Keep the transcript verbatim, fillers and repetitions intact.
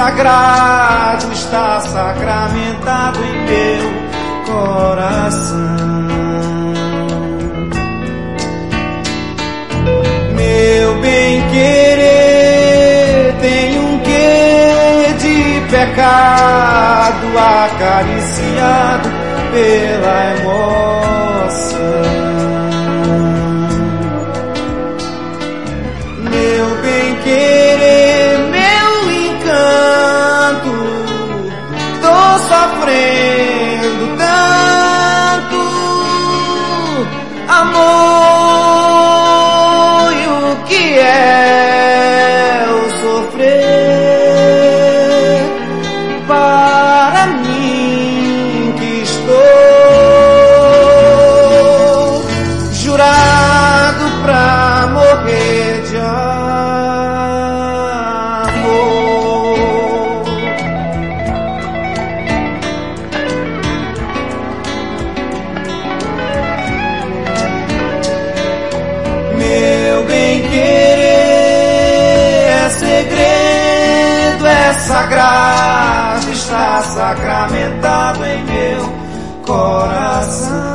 sagrado, está sacramentado em meu coração. Meu bem-querer tem um quê de pecado acariciado pela emoção. Meu bem-querer, meu encanto, tô sofrendo tanto amor, e o que é o sofrer para mim que estou jurado pra morrer de amor. Meu bem-querer é segredo, é sagrado, está sacramentado em meu coração.